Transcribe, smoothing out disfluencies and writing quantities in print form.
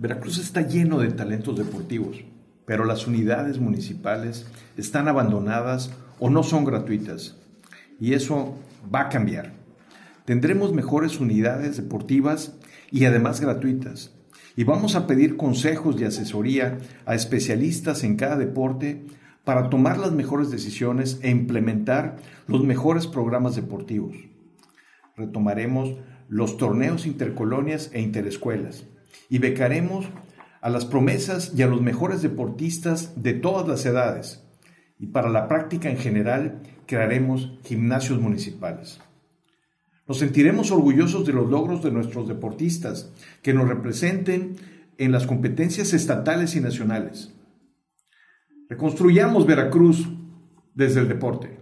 Veracruz está lleno de talentos deportivos, pero las unidades municipales están abandonadas o no son gratuitas. Y eso va a cambiar. Tendremos mejores unidades deportivas y además gratuitas. Y vamos a pedir consejos y asesoría a especialistas en cada deporte para tomar las mejores decisiones e implementar los mejores programas deportivos. Retomaremos los torneos intercolonias e interescuelas y becaremos a las promesas y a los mejores deportistas de todas las edades. Y para la práctica en general, crearemos gimnasios municipales. Nos sentiremos orgullosos de los logros de nuestros deportistas que nos representen en las competencias estatales y nacionales. Reconstruyamos Veracruz desde el deporte.